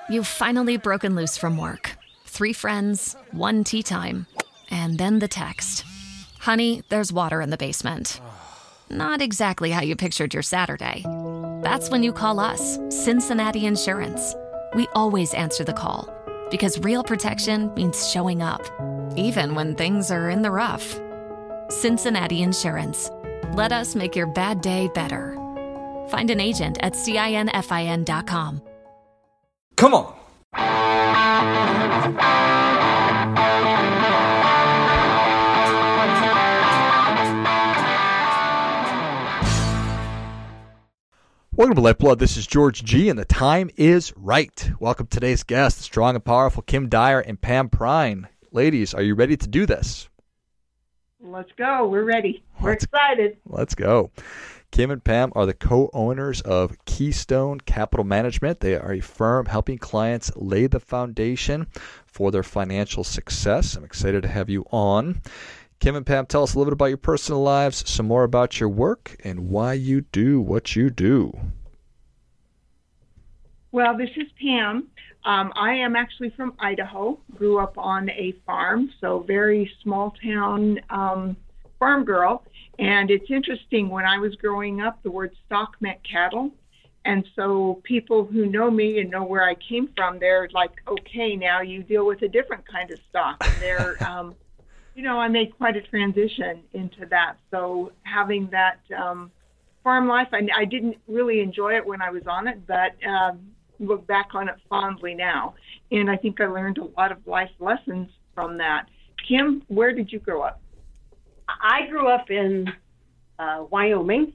You've finally broken loose from work. 3 friends, 1 tea time, and then the text. Honey, there's water in the basement. Not exactly how you pictured your Saturday. That's when you call us, Cincinnati Insurance. We always answer the call because real protection means showing up, even when things are in the rough. Cincinnati Insurance. Let us make your bad day better. Find an agent at CINFIN.com. Come on. Welcome to Lifeblood. This is George G, and the time is right. Welcome to today's guests, the strong and powerful Kim Dyer and Pam Prine. Ladies, are you ready to do this? Let's go. We're ready. We're excited. Let's go. Kim and Pam are the co-owners of Keystone Capital Management. They are a firm helping clients lay the foundation for their financial success. I'm excited to have you on. Kim and Pam, tell us a little bit about your personal lives, some more about your work, and why you do what you do. Well, this is Pam. I am actually from Idaho. Grew up on a farm, so very small town farm girl. And it's interesting, when I was growing up, the word stock meant cattle. And so people who know me and know where I came from, they're like, okay, now you deal with a different kind of stock. And they're, I made quite a transition into that. So having that farm life, I didn't really enjoy it when I was on it, but look back on it fondly now. And I think I learned a lot of life lessons from that. Kim, where did you grow up? I grew up in Wyoming,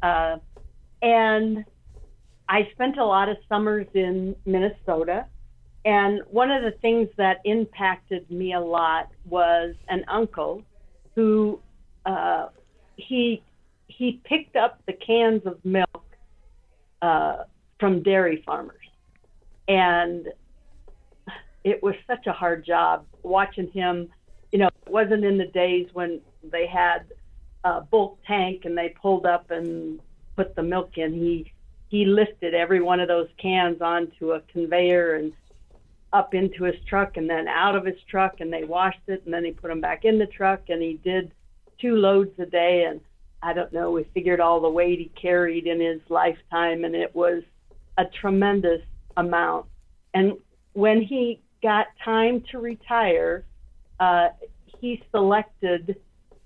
and I spent a lot of summers in Minnesota. And one of the things that impacted me a lot was an uncle who he picked up the cans of milk from dairy farmers. And it was such a hard job watching him. It wasn't in the days when they had a bulk tank and they pulled up and put the milk in. He lifted every one of those cans onto a conveyor and up into his truck and then out of his truck, and they washed it, and then he put them back in the truck, and he did 2 loads a day. And I don't know, we figured all the weight he carried in his lifetime, and it was a tremendous amount. And when he got time to retire, he selected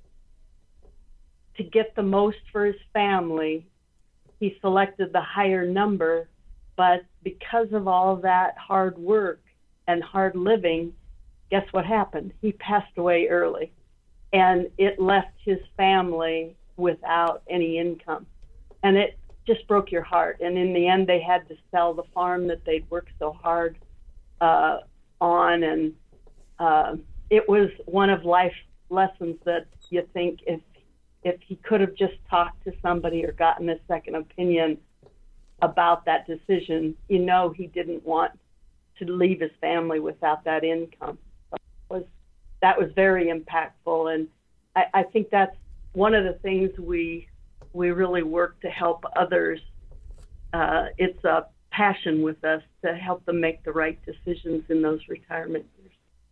to get the most for his family. He selected the higher number, but because of all that hard work and hard living, guess what happened? He passed away early, and it left his family without any income. And it just broke your heart. And in the end, they had to sell the farm that they'd worked so hard on. And it was one of life's lessons that you think if he could have just talked to somebody or gotten a second opinion about that decision, he didn't want to leave his family without that income. So that was very impactful. And I think that's one of the things we really work to help others. It's a passion with us to help them make the right decisions in those retirement years.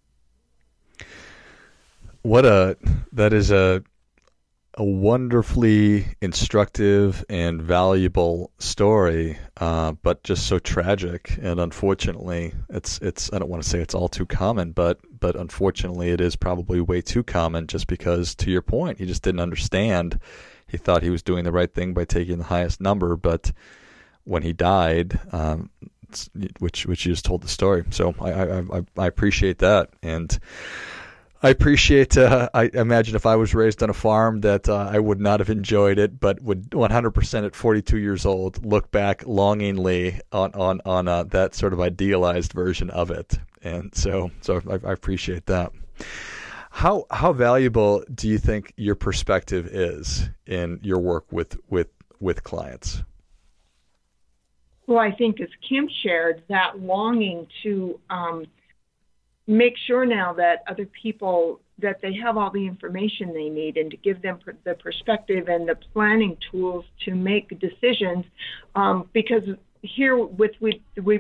That is a wonderfully instructive and valuable story, but just so tragic. And unfortunately, it's I don't want to say it's all too common, but unfortunately it is probably way too common, just because, to your point, he just didn't understand. He thought he was doing the right thing by taking the highest number, but when he died, which you just told the story. So I appreciate that. And I appreciate, I imagine if I was raised on a farm that I would not have enjoyed it, but would 100% at 42 years old look back longingly on that sort of idealized version of it. And so I appreciate that. How valuable do you think your perspective is in your work with clients? Well, I think, as Kim shared, that longing to make sure now that other people, that they have all the information they need, and to give them the perspective and the planning tools to make decisions. Because here with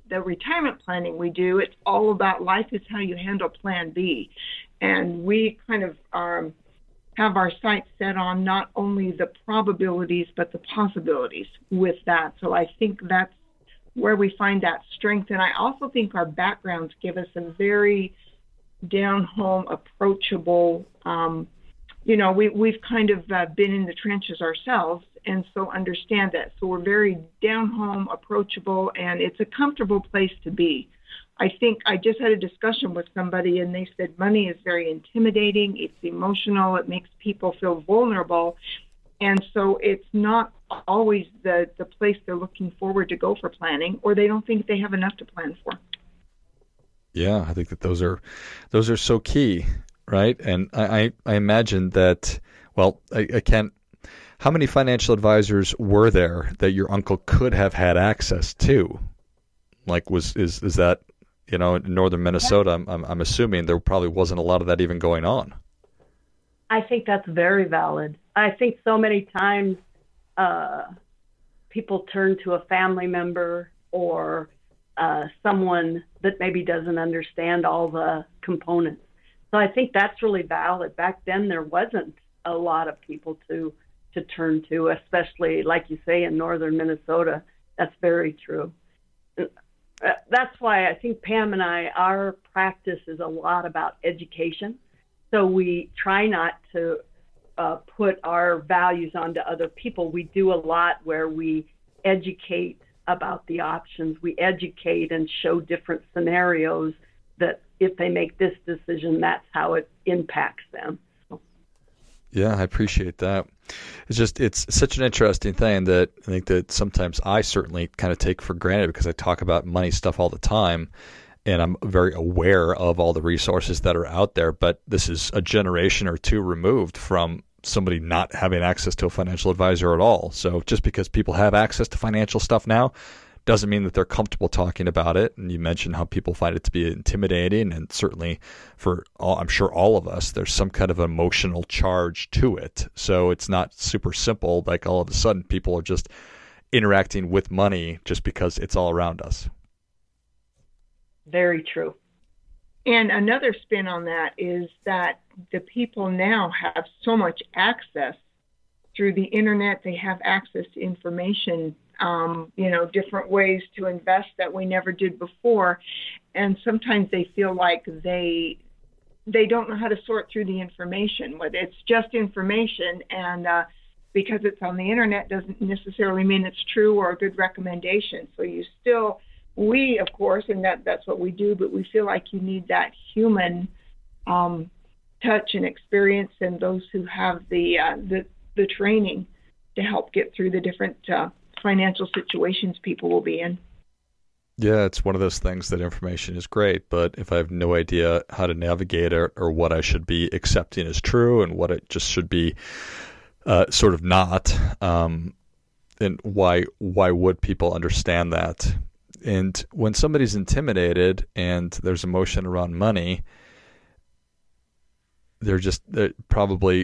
the retirement planning we do, it's all about life is how you handle Plan B. And we kind of have our sights set on not only the probabilities, but the possibilities with that. So I think that's where we find that strength. And I also think our backgrounds give us a very down-home, approachable, we've kind of been in the trenches ourselves and so understand that. So we're very down-home, approachable, and it's a comfortable place to be. I think I just had a discussion with somebody and they said money is very intimidating, it's emotional, it makes people feel vulnerable. And so it's not always the place they're looking forward to go for planning, or they don't think they have enough to plan for. Yeah, I think that those are so key, right? And I imagine that, well, I can't, how many financial advisors were there that your uncle could have had access to? Like, is that, in northern Minnesota, I'm assuming there probably wasn't a lot of that even going on. I think that's very valid. I think so many times people turn to a family member or someone that maybe doesn't understand all the components. So I think that's really valid. Back then, there wasn't a lot of people to turn to, especially, like you say, in northern Minnesota. That's very true. That's why I think Pam and I, our practice is a lot about education. So we try not to put our values onto other people. We do a lot where we educate about the options. We educate and show different scenarios that if they make this decision, that's how it impacts them. Yeah, I appreciate that. It's such an interesting thing that I think that sometimes I certainly kind of take for granted because I talk about money stuff all the time and I'm very aware of all the resources that are out there, but this is a generation or two removed from somebody not having access to a financial advisor at all. So just because people have access to financial stuff now doesn't mean that they're comfortable talking about it. And you mentioned how people find it to be intimidating, and certainly for I'm sure all of us, there's some kind of emotional charge to it. So it's not super simple, like all of a sudden people are just interacting with money just because it's all around us. Very true. And another spin on that is that the people now have so much access through the internet. They have access to information, different ways to invest that we never did before. And sometimes they feel like they don't know how to sort through the information. Whether it's just information, and because it's on the internet doesn't necessarily mean it's true or a good recommendation. So we, of course, and that's what we do, but we feel like you need that human touch and experience, and those who have the training to help get through the different financial situations people will be in. Yeah, it's one of those things that information is great, but if I have no idea how to navigate it or what I should be accepting as true and what it just should be sort of not, then why would people understand that? And when somebody's intimidated and there's emotion around money, they're just probably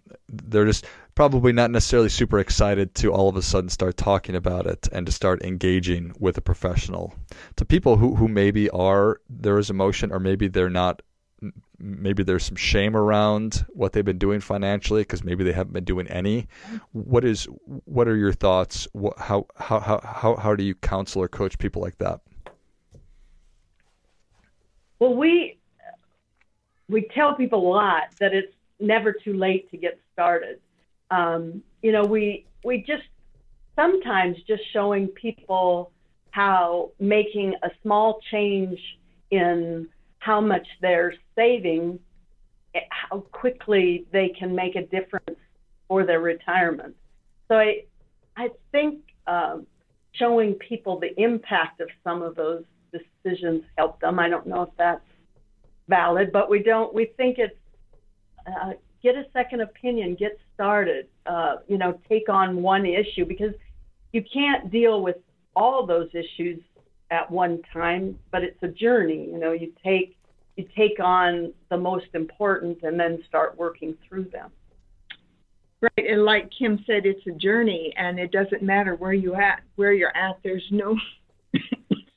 not necessarily super excited to all of a sudden start talking about it and to start engaging with a professional. To people who maybe there is emotion, or maybe they're not, maybe there's some shame around what they've been doing financially because maybe they haven't been doing any. What are your thoughts? How do you counsel or coach people like that? Well, we tell people a lot that it's never too late to get started. We just sometimes just showing people how making a small change in how much they're saving, how quickly they can make a difference for their retirement. So I think showing people the impact of some of those decisions help them. I don't know if that's valid, but we think it's get a second opinion, get started, take on one issue, because you can't deal with all those issues at one time, but it's a journey. You take on the most important and then start working through them. Right, and like Kim said, it's a journey, and it doesn't matter where you're at. There's no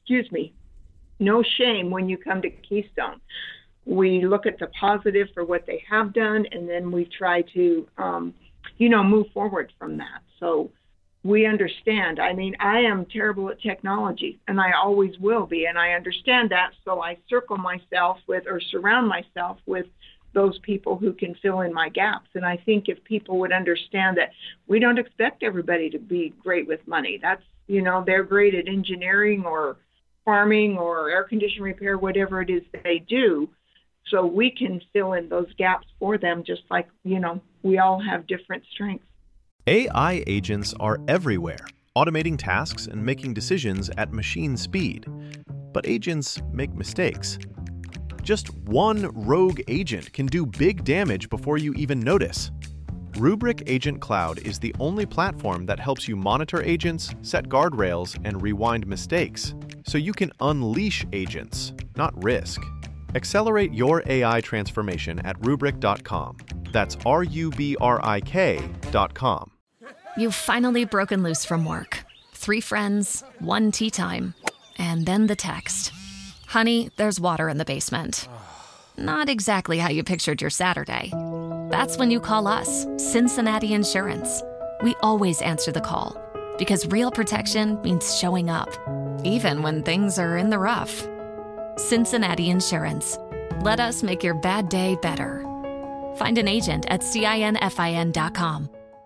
no shame when you come to Keystone. We look at the positive for what they have done, and then we try to, move forward from that. So we understand. I mean, I am terrible at technology, and I always will be, and I understand that. So I surround myself with those people who can fill in my gaps. And I think if people would understand that we don't expect everybody to be great with money. That's, they're great at engineering or farming or air conditioning repair, whatever it is that they do. So we can fill in those gaps for them, just like, we all have different strengths. AI agents are everywhere, automating tasks and making decisions at machine speed. But agents make mistakes. Just one rogue agent can do big damage before you even notice. Rubrik Agent Cloud is the only platform that helps you monitor agents, set guardrails, and rewind mistakes, so you can unleash agents, not risk. Accelerate your AI transformation at Rubrik.com. That's RUBRIK.com. You've finally broken loose from work. 3 friends, 1 tea time, and then the text. Honey, there's water in the basement. Not exactly how you pictured your Saturday. That's when you call us, Cincinnati Insurance. We always answer the call, because real protection means showing up, even when things are in the rough. Cincinnati Insurance. Let us make your bad day better. Find an agent at CINFIN.com.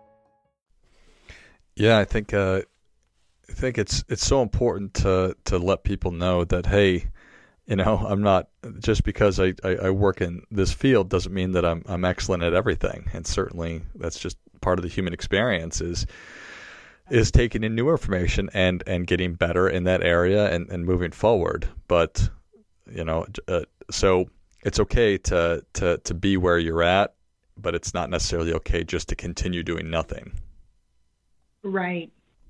Yeah, I think it's so important to let people know that, hey, I'm not, just because I work in this field doesn't mean that I'm excellent at everything. And certainly that's just part of the human experience is taking in new information and getting better in that area and moving forward. But so it's okay to be where you're at, but it's not necessarily okay just to continue doing nothing. Right.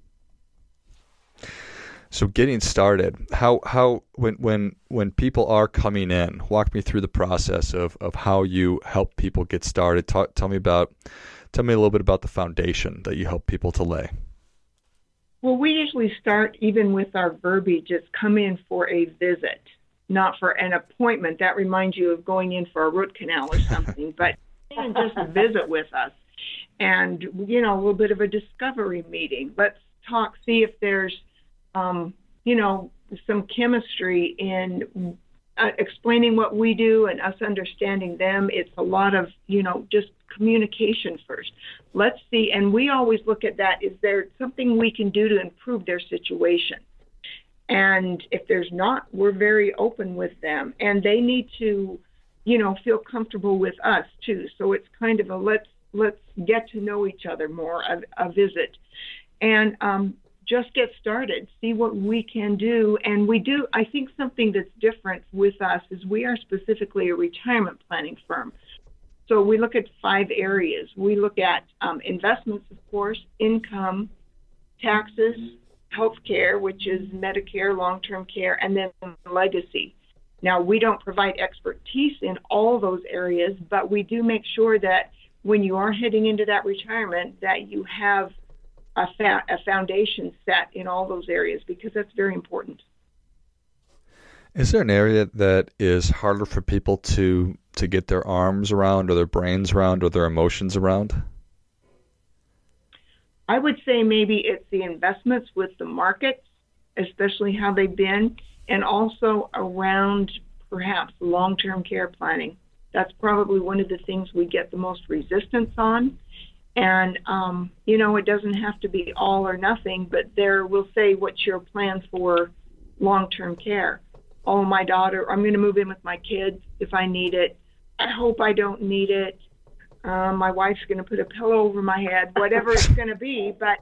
So getting started, how when people are coming in, walk me through the process of how you help people get started. Tell me a little bit about the foundation that you help people to lay. Well, we usually start even with our verbiage, it's come in for a visit, not for an appointment. That reminds you of going in for a root canal or something, but just visit with us. And, a little bit of a discovery meeting. Let's talk, see if there's, some chemistry in explaining what we do and us understanding them. It's a lot of, just communication first. Let's see. And we always look at that. Is there something we can do to improve their situation? And if there's not, we're very open with them. And they need to, feel comfortable with us, too. So it's kind of a let's get to know each other more, a visit. And just get started, see what we can do. And we do, I think something that's different with us is we are specifically a retirement planning firm. So we look at 5 areas. We look at investments, of course, income, taxes, healthcare, which is Medicare, long-term care, and then legacy. Now, we don't provide expertise in all those areas, but we do make sure that when you are heading into that retirement, that you have a foundation set in all those areas, because that's very important. Is there an area that is harder for people to get their arms around or their brains around or their emotions around? I would say maybe it's the investments with the markets, especially how they've been, and also around perhaps long-term care planning. That's probably one of the things we get the most resistance on. And, it doesn't have to be all or nothing, but we'll say, what's your plan for long-term care? Oh, my daughter, I'm going to move in with my kids if I need it. I hope I don't need it. My wife's going to put a pillow over my head, whatever it's going to be. But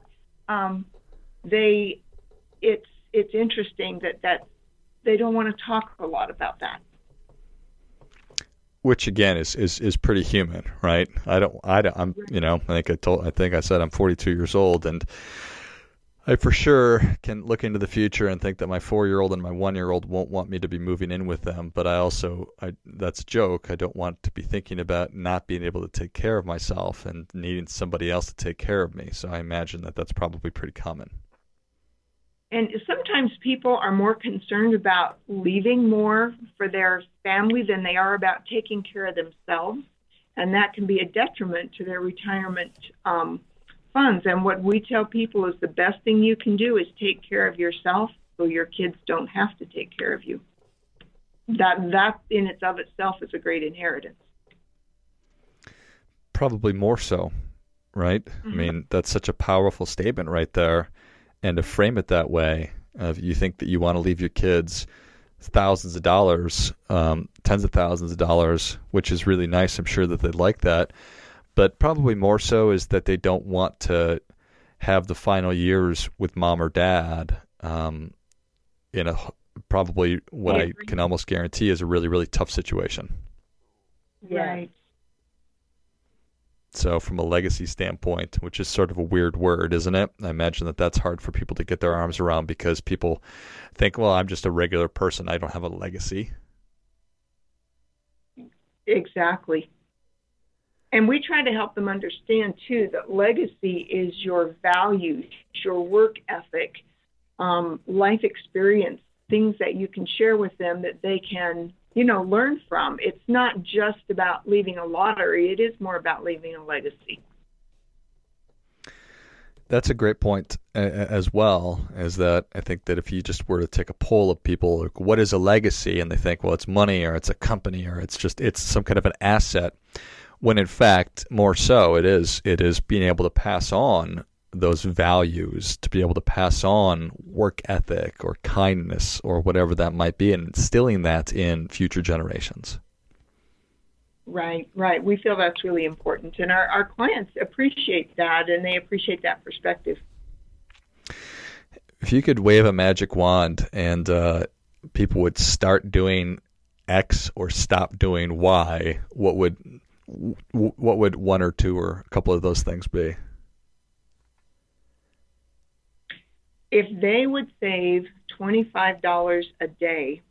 it's interesting that they don't want to talk a lot about that. Which again is pretty human, right? I think I said I'm 42 years old, and I for sure can look into the future and think that my 4-year-old and my 1-year-old won't want me to be moving in with them. But that's a joke. I don't want to be thinking about not being able to take care of myself and needing somebody else to take care of me. So I imagine that that's probably pretty common. And sometimes people are more concerned about leaving more for their family than they are about taking care of themselves. And that can be a detriment to their retirement funds. And what we tell people is the best thing you can do is take care of yourself so your kids don't have to take care of you. That in its of itself is a great inheritance. Probably more so, right? Mm-hmm. I mean, that's such a powerful statement right there. And to frame it that way, if you think that you want to leave your kids thousands of dollars, tens of thousands of dollars, which is really nice. I'm sure that they'd like that. But probably more so is that they don't want to have the final years with mom or dad in a probably what I can almost guarantee is a really, really tough situation. Right. So from a legacy standpoint, which is sort of a weird word, isn't it? I imagine that that's hard for people to get their arms around because people think, well, I'm just a regular person. I don't have a legacy. Exactly. And we try to help them understand, too, that legacy is your values, your work ethic, life experience, things that you can share with them that they can learn from. It's not just about leaving a lottery. It is more about leaving a legacy. That's a great point as well, is that I think that if you just were to take a poll of people, like, what is a legacy? And they think, well, it's money or it's a company or it's some kind of an asset. When in fact, more so, it is being able to pass on those values, to be able to pass on work ethic or kindness or whatever that might be, and instilling that in future generations. Right. We feel that's really important, and our clients appreciate that, and they appreciate that perspective. If you could wave a magic wand and people would start doing X or stop doing Y, what would one or two or a couple of those things be? If they would save $25 a day,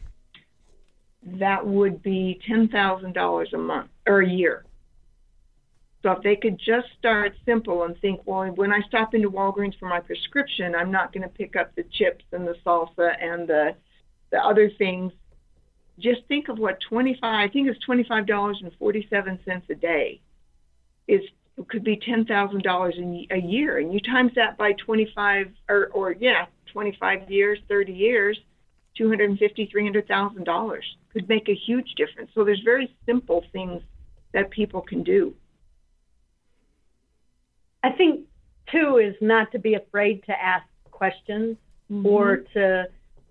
that would be $10,000 a month or a year. So if they could just start simple and think, well, when I stop into Walgreens for my prescription, I'm not going to pick up the chips and the salsa and the other things. Just think of what $25.47 a day is. It could be $10,000 a year, and you times that by 25 years, 30 years, $250,000, $300,000 could make a huge difference. So there's very simple things that people can do. I think too is not to be afraid to ask questions, or to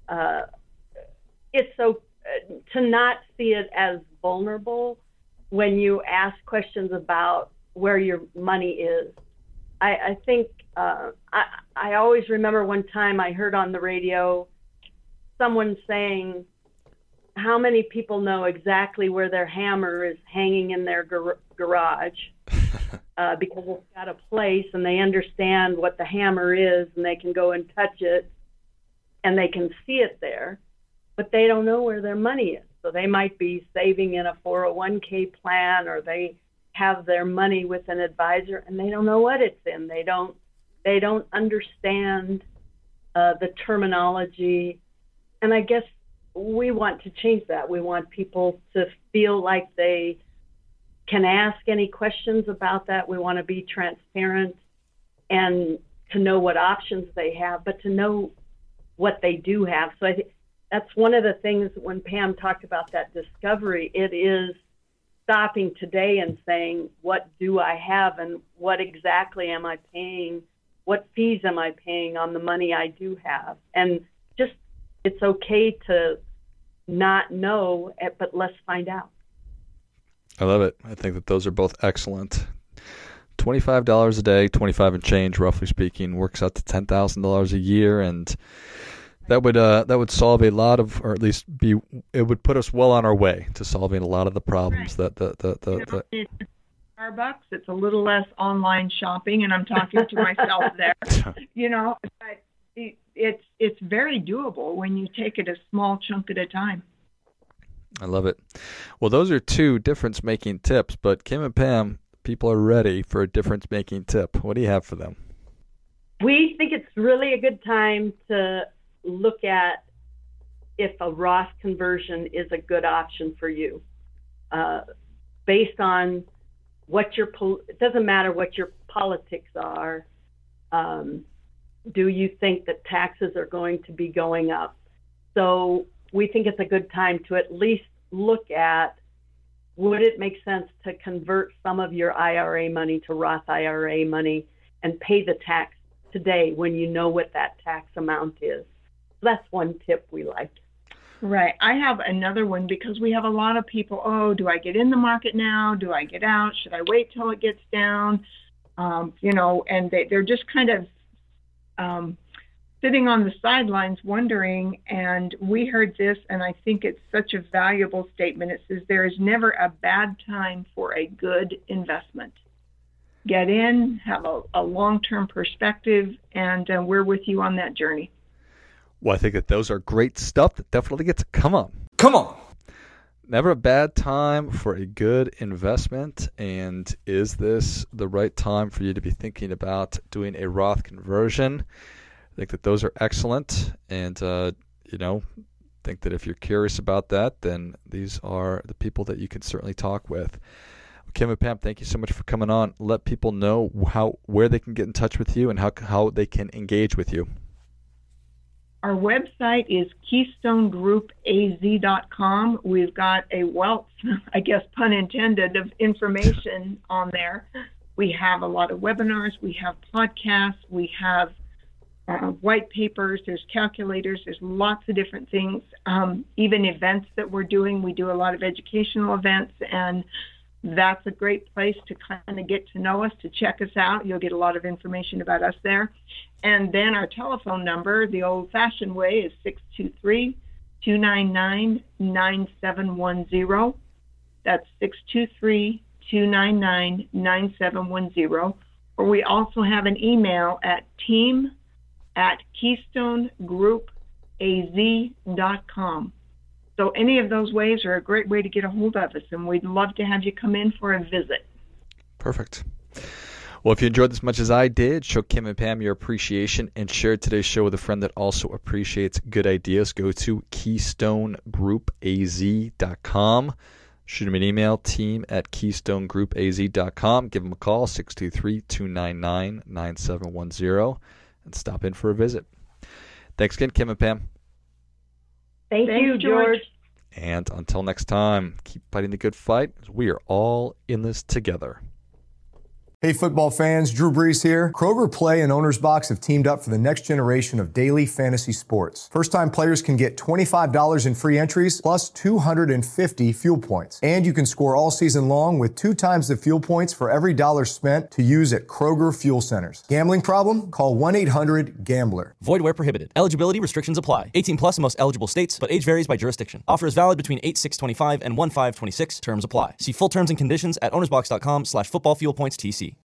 to not see it as vulnerable when you ask questions about where your money is. I think I always remember one time I heard on the radio someone saying, how many people know exactly where their hammer is hanging in their garage because it's got a place and they understand what the hammer is and they can go and touch it and they can see it there, but they don't know where their money is. So they might be saving in a 401k plan, or they have their money with an advisor and they don't know what it's in. They don't understand the terminology. And I guess we want to change that. We want people to feel like they can ask any questions about that. We want to be transparent and to know what options they have, but to know what they do have. So I think that's one of the things when Pam talked about that discovery, it is stopping today and saying, what do I have and what exactly am I paying? What fees am I paying on the money I do have? And just, it's okay to not know, but let's find out. I love it. I think that those are both excellent. $25 a day, 25 and change, roughly speaking, works out to $10,000 a year, and that would solve a lot of, or at least it would put us well on our way to solving a lot of the problems that it's Starbucks. It's a little less online shopping, and I'm talking to myself there. But it's very doable when you take it a small chunk at a time. I love it. Well, those are two difference-making tips, but Kim and Pam, people are ready for a difference-making tip. What do you have for them? We think it's really a good time to look at if a Roth conversion is a good option for you. Based on what it doesn't matter what your politics are. Do you think that taxes are going to be going up? So we think it's a good time to at least look at, would it make sense to convert some of your IRA money to Roth IRA money and pay the tax today when you know what that tax amount is? So that's one tip we like. Right. I have another one because we have a lot of people, do I get in the market now? Do I get out? Should I wait till it gets down? And they're just kind of sitting on the sidelines wondering, and we heard this, and I think it's such a valuable statement. It says there is never a bad time for a good investment. Get in, have a long-term perspective, and we're with you on that journey. Well, I think that those are great stuff that definitely gets come on. Never a bad time for a good investment. And is this the right time for you to be thinking about doing a Roth conversion? I think that those are excellent. And, think that if you're curious about that, then these are the people that you can certainly talk with. Kim and Pam, thank you so much for coming on. Let people know where they can get in touch with you and how they can engage with you. Our website is KeystoneGroupAZ.com. We've got a wealth, I guess pun intended, of information on there. We have a lot of webinars. We have podcasts. We have white papers. There's calculators. There's lots of different things, even events that we're doing. We do a lot of educational events, and that's a great place to kind of get to know us, to check us out. You'll get a lot of information about us there. And then our telephone number, the old-fashioned way, is 623-299-9710. That's 623-299-9710. Or we also have an email at team@KeystoneGroupAZ.com. So any of those ways are a great way to get a hold of us, and we'd love to have you come in for a visit. Perfect. Well, if you enjoyed this as much as I did, show Kim and Pam your appreciation and share today's show with a friend that also appreciates good ideas. Go to KeystoneGroupAZ.com. Shoot them an email, team@KeystoneGroupAZ.com. Give them a call, 623-299-9710, and stop in for a visit. Thanks again, Kim and Pam. Thank you, George. And until next time, keep fighting the good fight. We are all in this together. Hey football fans, Drew Brees here. Kroger Play and Owner's Box have teamed up for the next generation of daily fantasy sports. First-time players can get $25 in free entries plus 250 fuel points. And you can score all season long with 2 times the fuel points for every dollar spent to use at Kroger Fuel Centers. Gambling problem? Call 1-800-GAMBLER. Void where prohibited. Eligibility restrictions apply. 18 plus in most eligible states, but age varies by jurisdiction. Offer is valid between 8/6/25 and 1/5/26. Terms apply. See full terms and conditions at ownersbox.com/footballfuelpointstc.